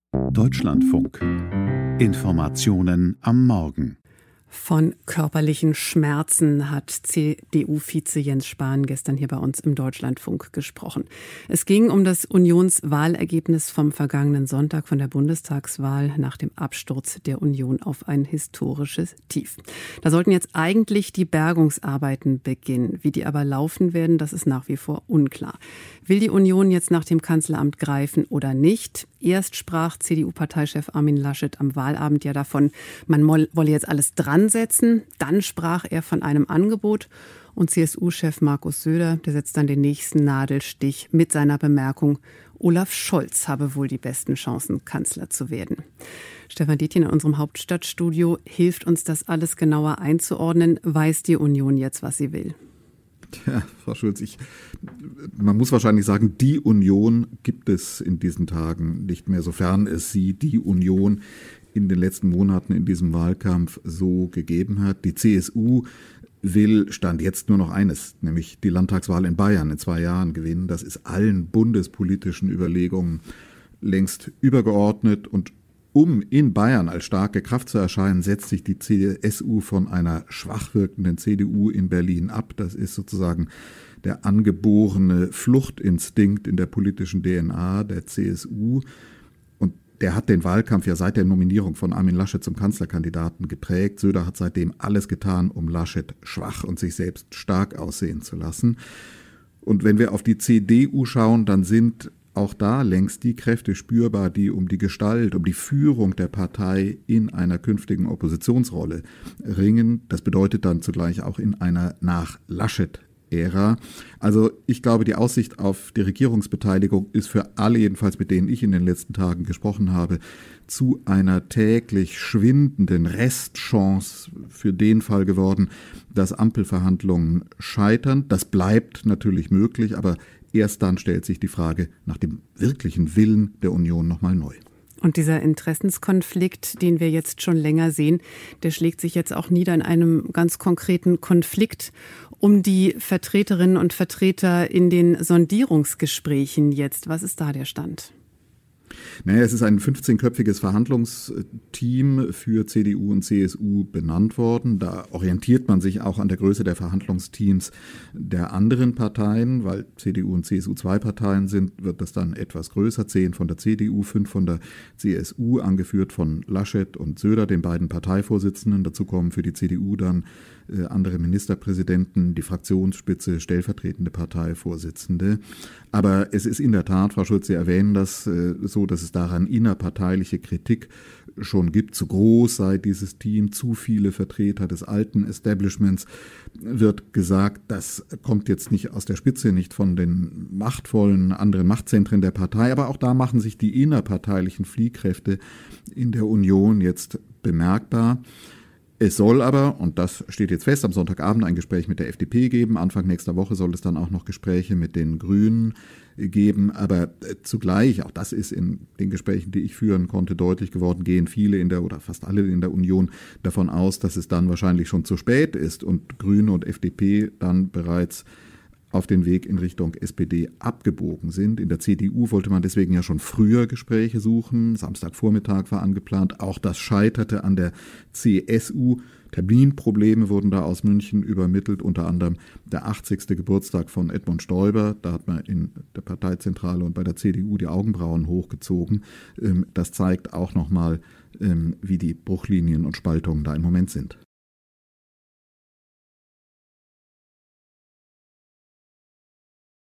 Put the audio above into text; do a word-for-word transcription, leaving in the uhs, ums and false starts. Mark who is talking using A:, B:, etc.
A: Deutschlandfunk. Informationen am Morgen.
B: Von körperlichen Schmerzen hat C D U-Vize Jens Spahn gestern hier bei uns im Deutschlandfunk gesprochen. Es ging um das Unionswahlergebnis vom vergangenen Sonntag von der Bundestagswahl nach dem Absturz der Union auf ein historisches Tief. Da sollten jetzt eigentlich die Bergungsarbeiten beginnen. Wie die aber laufen werden, das ist nach wie vor unklar. Will die Union jetzt nach dem Kanzleramt greifen oder nicht? Erst sprach C D U-Parteichef Armin Laschet am Wahlabend ja davon, man wolle jetzt alles dran setzen. Dann sprach er von einem Angebot und C S U-Chef Markus Söder, der setzt dann den nächsten Nadelstich mit seiner Bemerkung, Olaf Scholz habe wohl die besten Chancen, Kanzler zu werden. Stefan Detjen in unserem Hauptstadtstudio hilft uns, das alles genauer einzuordnen. Weiß die Union jetzt, was sie will?
C: Ja, Frau Schulz, ich, man muss wahrscheinlich sagen, die Union gibt es in diesen Tagen nicht mehr, sofern es sie, die Union, in den letzten Monaten in diesem Wahlkampf so gegeben hat. Die C S U will, stand jetzt nur noch eines, nämlich die Landtagswahl in Bayern in zwei Jahren gewinnen. Das ist allen bundespolitischen Überlegungen längst übergeordnet. Und um in Bayern als starke Kraft zu erscheinen, setzt sich die C S U von einer schwach wirkenden C D U in Berlin ab. Das ist sozusagen der angeborene Fluchtinstinkt in der politischen D N A der C S U. Und der hat den Wahlkampf ja seit der Nominierung von Armin Laschet zum Kanzlerkandidaten geprägt. Söder hat seitdem alles getan, um Laschet schwach und sich selbst stark aussehen zu lassen. Und wenn wir auf die C D U schauen, dann sind auch da längst die Kräfte spürbar, die um die Gestalt, um die Führung der Partei in einer künftigen Oppositionsrolle ringen. Das bedeutet dann zugleich auch in einer Nach-Laschet-Ära. Also ich glaube, die Aussicht auf die Regierungsbeteiligung ist für alle, jedenfalls mit denen ich in den letzten Tagen gesprochen habe, zu einer täglich schwindenden Restchance für den Fall geworden, dass Ampelverhandlungen scheitern. Das bleibt natürlich möglich, aber erst dann stellt sich die Frage nach dem wirklichen Willen der Union nochmal neu.
B: Und dieser Interessenskonflikt, den wir jetzt schon länger sehen, der schlägt sich jetzt auch nieder in einem ganz konkreten Konflikt um die Vertreterinnen und Vertreter in den Sondierungsgesprächen jetzt. Was ist da der Stand?
C: Naja, es ist ein fünfzehnköpfiges Verhandlungsteam für C D U und C S U benannt worden. Da orientiert man sich auch an der Größe der Verhandlungsteams der anderen Parteien, weil C D U und C S U zwei Parteien sind, wird das dann etwas größer. Zehn von der C D U, fünf von der C S U, angeführt von Laschet und Söder, den beiden Parteivorsitzenden. Dazu kommen für die C D U dann äh, andere Ministerpräsidenten, die Fraktionsspitze, stellvertretende Parteivorsitzende. Aber es ist in der Tat, Frau Schulz, Sie erwähnen das, äh, so, dass es daran innerparteiliche Kritik schon gibt. Zu groß sei dieses Team, zu viele Vertreter des alten Establishments. Wird gesagt, das kommt jetzt nicht aus der Spitze, nicht von den machtvollen anderen Machtzentren der Partei, aber auch da machen sich die innerparteilichen Fliehkräfte in der Union jetzt bemerkbar. Es soll aber, und das steht jetzt fest, am Sonntagabend ein Gespräch mit der F D P geben. Anfang nächster Woche soll es dann auch noch Gespräche mit den Grünen geben. Aber zugleich, auch das ist in den Gesprächen, die ich führen konnte, deutlich geworden, gehen viele in der oder fast alle in der Union davon aus, dass es dann wahrscheinlich schon zu spät ist und Grüne und F D P dann bereits auf den Weg in Richtung S P D abgebogen sind. In der C D U wollte man deswegen ja schon früher Gespräche suchen. Samstagvormittag war angeplant. Auch das scheiterte an der C S U. Terminprobleme wurden da aus München übermittelt, unter anderem der achtzigste Geburtstag von Edmund Stoiber. Da hat man in der Parteizentrale und bei der C D U die Augenbrauen hochgezogen. Das zeigt auch nochmal, wie die Bruchlinien und Spaltungen da im Moment sind.